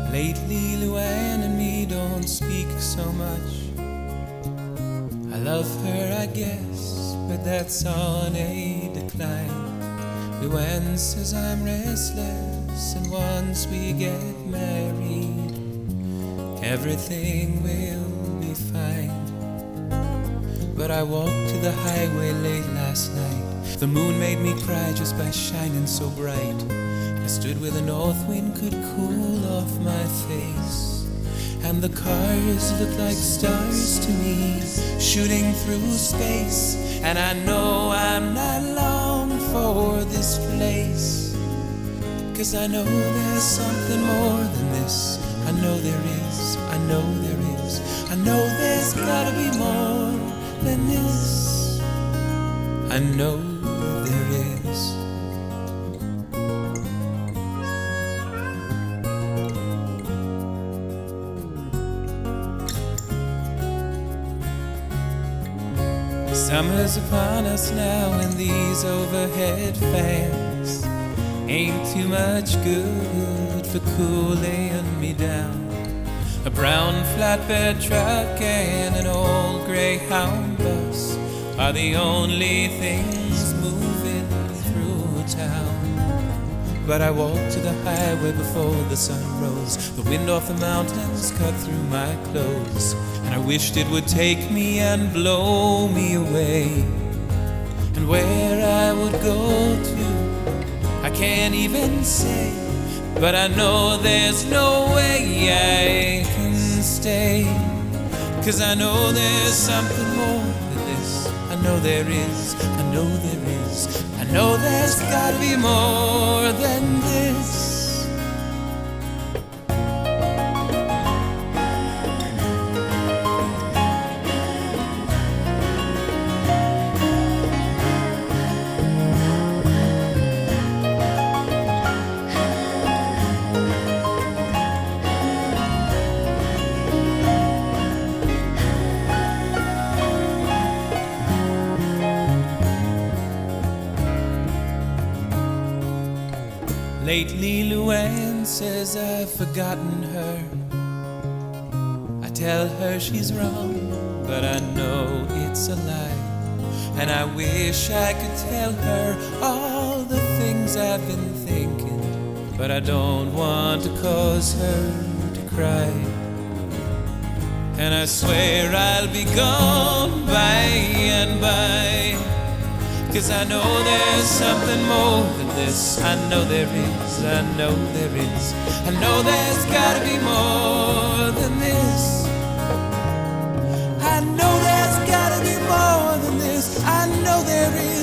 Lately, Luann and me don't speak so much. I love her, I guess, but that's on a decline. Luann says I'm restless, and once we get married, everything will be fine. But I walked to the highway late last night. The moon made me cry just by shining so bright. I stood where the north wind could cool off my face, and the cars looked like stars to me, shooting through space. And I know I'm not long for this place, 'cause I know there's something more than this. I know there is, I know there is, I know there's gotta be more than this. I know there is. Summer's upon us now, and these overhead fans ain't too much good for cooling me down. A brown flatbed truck and an old Greyhound bus are the only things moving through town. But I walked to the highway before the sun rose. The wind off the mountains cut through my clothes, and I wished it would take me and blow me away. And where I would go to, I can't even say, but I know there's no way I can stay. 'Cause I know there's something more than this. I know there is, I know there is, I know there's gotta be more than this. Lately, Luann says I've forgotten her. I tell her she's wrong, but I know it's a lie. And I wish I could tell her all the things I've been thinking, but I don't want to cause her to cry. And I swear I'll be gone by and by, 'cause I know there's something more than this. I know there is, I know there is, I know there's gotta be more than this. I know there's gotta be more than this. I know there is.